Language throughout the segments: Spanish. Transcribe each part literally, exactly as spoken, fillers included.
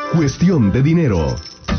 Cuestión de dinero.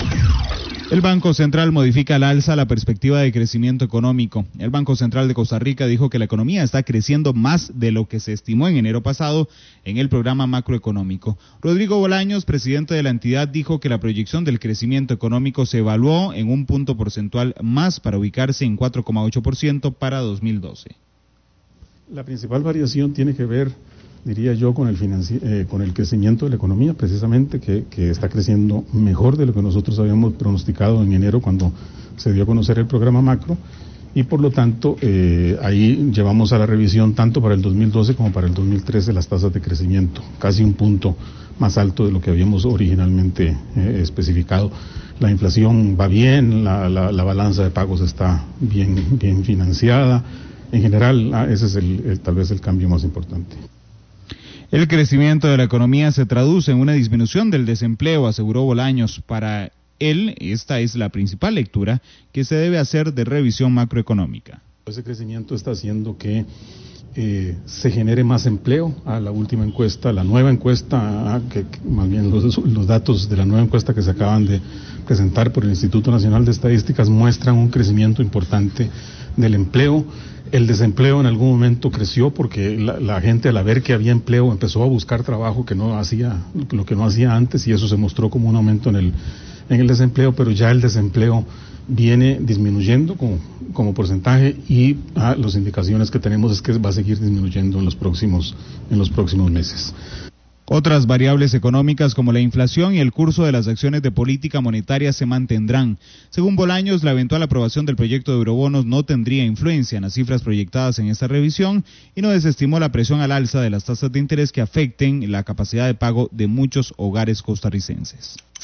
El Banco Central modifica al alza la perspectiva de crecimiento económico. El Banco Central de Costa Rica dijo que la economía está creciendo más de lo que se estimó en enero pasado en el programa macroeconómico. Rodrigo Bolaños, presidente de la entidad, dijo que la proyección del crecimiento económico se evaluó en un punto porcentual más para ubicarse en cuatro coma ocho por ciento para dos mil doce. La principal variación tiene que ver, diría yo, con el, financi- eh, con el crecimiento de la economía, precisamente, que, que está creciendo mejor de lo que nosotros habíamos pronosticado en enero cuando se dio a conocer el programa macro, y por lo tanto eh, ahí llevamos a la revisión tanto para el dos mil doce como para el dos mil trece las tasas de crecimiento, casi un punto más alto de lo que habíamos originalmente eh, especificado. La inflación va bien, la, la, la balanza de pagos está bien, bien financiada. En general, ese es el, el, tal vez el cambio más importante. El crecimiento de la economía se traduce en una disminución del desempleo, aseguró Bolaños. Para él, esta es la principal lectura que se debe hacer de revisión macroeconómica. Ese crecimiento está haciendo que eh, se genere más empleo. A la última encuesta, la nueva encuesta, que, que más bien los, los datos de la nueva encuesta que se acaban de presentar por el Instituto Nacional de Estadísticas muestran un crecimiento importante del empleo. El desempleo en algún momento creció porque la, la gente, al ver que había empleo, empezó a buscar trabajo que no hacía, lo que no hacía antes, y eso se mostró como un aumento en el, en el desempleo, pero ya el desempleo viene disminuyendo como, como porcentaje, y ah, las indicaciones que tenemos es que va a seguir disminuyendo en los próximos, en los próximos meses. Otras variables económicas como la inflación y el curso de las acciones de política monetaria se mantendrán. Según Bolaños, la eventual aprobación del proyecto de eurobonos no tendría influencia en las cifras proyectadas en esta revisión y no desestimó la presión al alza de las tasas de interés que afecten la capacidad de pago de muchos hogares costarricenses.